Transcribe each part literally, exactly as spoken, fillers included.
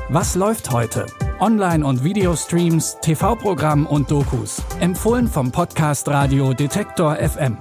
Was läuft heute? Online- und Videostreams, T V-Programm und Dokus. Empfohlen vom Podcast Radio Detektor F M.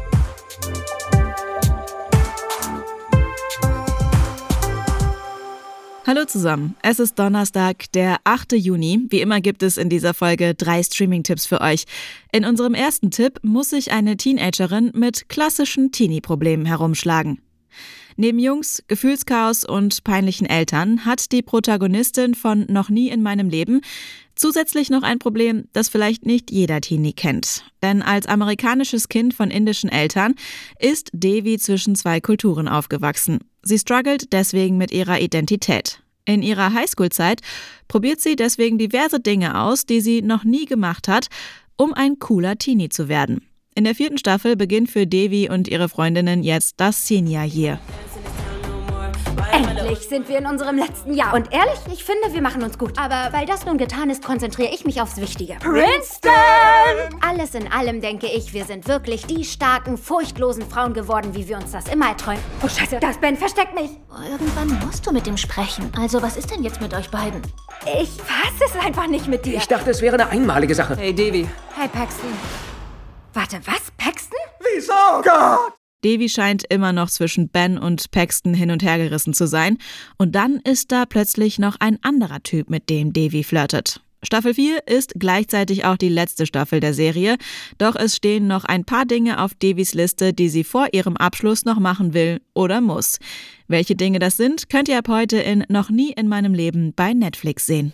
Hallo zusammen, es ist Donnerstag, der achte Juni. Wie immer gibt es in dieser Folge drei Streaming-Tipps für euch. In unserem ersten Tipp muss sich eine Teenagerin mit klassischen Teenie-Problemen herumschlagen. Neben Jungs, Gefühlschaos und peinlichen Eltern hat die Protagonistin von Noch nie in meinem Leben zusätzlich noch ein Problem, das vielleicht nicht jeder Teenie kennt. Denn als amerikanisches Kind von indischen Eltern ist Devi zwischen zwei Kulturen aufgewachsen. Sie struggelt deswegen mit ihrer Identität. In ihrer Highschool-Zeit probiert sie deswegen diverse Dinge aus, die sie noch nie gemacht hat, um ein cooler Teenie zu werden. In der vierten Staffel beginnt für Devi und ihre Freundinnen jetzt das Senior Year. Endlich sind wir in unserem letzten Jahr. Und ehrlich, ich finde, wir machen uns gut. Aber weil das nun getan ist, konzentriere ich mich aufs Wichtige. Princeton! Alles in allem denke ich, wir sind wirklich die starken, furchtlosen Frauen geworden, wie wir uns das immer erträumen. Oh Scheiße, das Ben versteckt mich. Irgendwann musst du mit ihm sprechen. Also was ist denn jetzt mit euch beiden? Ich fasse es einfach nicht mit dir. Ich dachte, es wäre eine einmalige Sache. Hey, Devi. Hey, Paxton. Warte, was? Paxton? Wieso? Gott! Devi scheint immer noch zwischen Ben und Paxton hin und her gerissen zu sein. Und dann ist da plötzlich noch ein anderer Typ, mit dem Devi flirtet. Staffel vier ist gleichzeitig auch die letzte Staffel der Serie. Doch es stehen noch ein paar Dinge auf Devis Liste, die sie vor ihrem Abschluss noch machen will oder muss. Welche Dinge das sind, könnt ihr ab heute in Noch nie in meinem Leben bei Netflix sehen.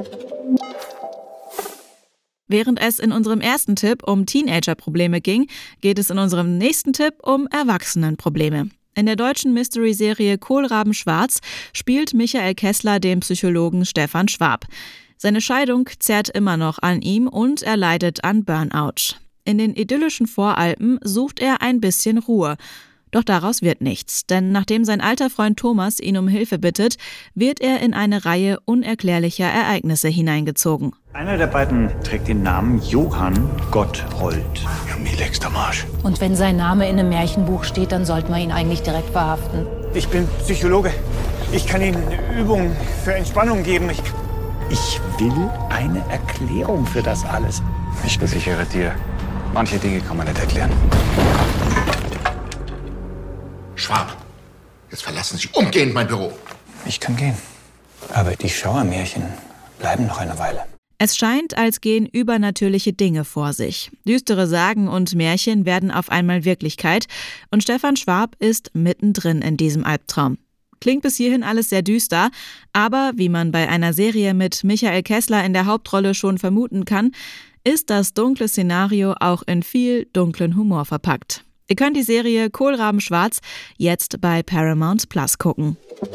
Während es in unserem ersten Tipp um Teenager-Probleme ging, geht es in unserem nächsten Tipp um Erwachsenenprobleme. In der deutschen Mystery-Serie Kohlraben Schwarz spielt Michael Kessler den Psychologen Stefan Schwab. Seine Scheidung zerrt immer noch an ihm und er leidet an Burnout. In den idyllischen Voralpen sucht er ein bisschen Ruhe. Doch daraus wird nichts, denn nachdem sein alter Freund Thomas ihn um Hilfe bittet, wird er in eine Reihe unerklärlicher Ereignisse hineingezogen. Einer der beiden trägt den Namen Johann Gotthold. Ja, mir legst am Arsch. Und wenn sein Name in einem Märchenbuch steht, dann sollten wir ihn eigentlich direkt verhaften. Ich bin Psychologe. Ich kann Ihnen Übungen für Entspannung geben. Ich, ich will eine Erklärung für das alles. Ich versichere dir, manche Dinge kann man nicht erklären. Schwab, jetzt verlassen Sie umgehend mein Büro. Ich kann gehen. Aber die Schauermärchen bleiben noch eine Weile. Es scheint, als gehen übernatürliche Dinge vor sich. Düstere Sagen und Märchen werden auf einmal Wirklichkeit und Stefan Schwab ist mittendrin in diesem Albtraum. Klingt bis hierhin alles sehr düster, aber wie man bei einer Serie mit Michael Kessler in der Hauptrolle schon vermuten kann, ist das dunkle Szenario auch in viel dunklen Humor verpackt. Ihr könnt die Serie Kohlraben Schwarz jetzt bei Paramount Plus gucken.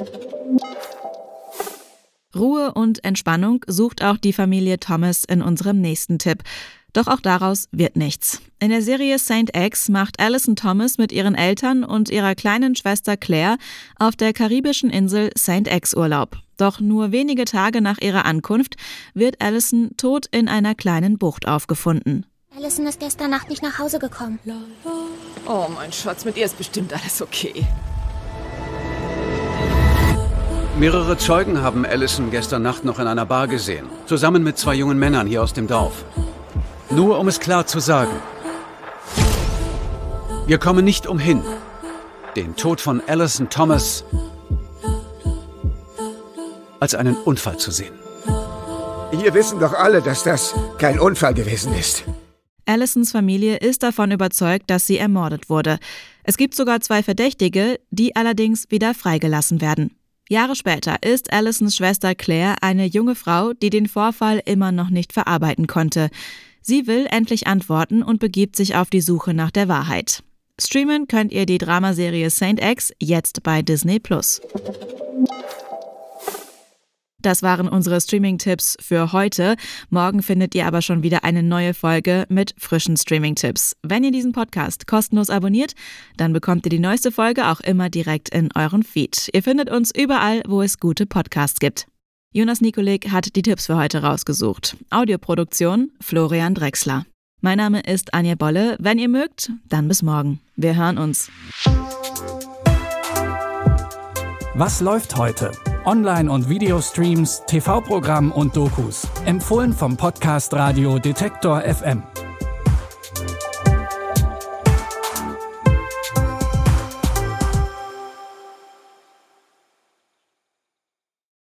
Ruhe und Entspannung sucht auch die Familie Thomas in unserem nächsten Tipp. Doch auch daraus wird nichts. In der Serie Saint X macht Alison Thomas mit ihren Eltern und ihrer kleinen Schwester Claire auf der karibischen Insel Saint X Urlaub. Doch nur wenige Tage nach ihrer Ankunft wird Alison tot in einer kleinen Bucht aufgefunden. Alison ist gestern Nacht nicht nach Hause gekommen. Oh, mein Schatz, mit ihr ist bestimmt alles okay. Mehrere Zeugen haben Alison gestern Nacht noch in einer Bar gesehen, zusammen mit zwei jungen Männern hier aus dem Dorf. Nur um es klar zu sagen. Wir kommen nicht umhin, den Tod von Alison Thomas als einen Unfall zu sehen. Wir wissen doch alle, dass das kein Unfall gewesen ist. Alisons Familie ist davon überzeugt, dass sie ermordet wurde. Es gibt sogar zwei Verdächtige, die allerdings wieder freigelassen werden. Jahre später ist Alisons Schwester Claire eine junge Frau, die den Vorfall immer noch nicht verarbeiten konnte. Sie will endlich antworten und begibt sich auf die Suche nach der Wahrheit. Streamen könnt ihr die Dramaserie Saint X jetzt bei Disney Plus. Das waren unsere Streaming-Tipps für heute. Morgen findet ihr aber schon wieder eine neue Folge mit frischen Streaming-Tipps. Wenn ihr diesen Podcast kostenlos abonniert, dann bekommt ihr die neueste Folge auch immer direkt in euren Feed. Ihr findet uns überall, wo es gute Podcasts gibt. Jonas Nikolik hat die Tipps für heute rausgesucht. Audioproduktion Florian Drexler. Mein Name ist Anja Bolle. Wenn ihr mögt, dann bis morgen. Wir hören uns. Was läuft heute? Online- und Videostreams, T V-Programm und Dokus. Empfohlen vom Podcast Radio Detektor F M.